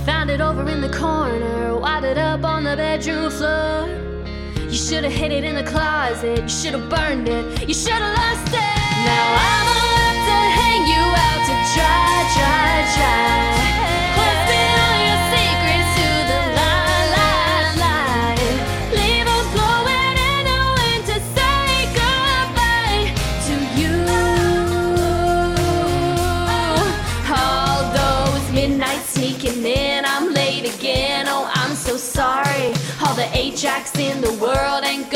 Found it over in the corner, wadded up on the bedroom floor. You should've hid it in the closet, you should've burned it, you should've lost it. Now I'm left to hang you out to dry, dry, dry. Closing all your secrets to the light. Leave us blowing in the wind to say goodbye to you. All those midnights sneaking in, I'm late again, oh I'm so sorry. All the Ajax in the world ain't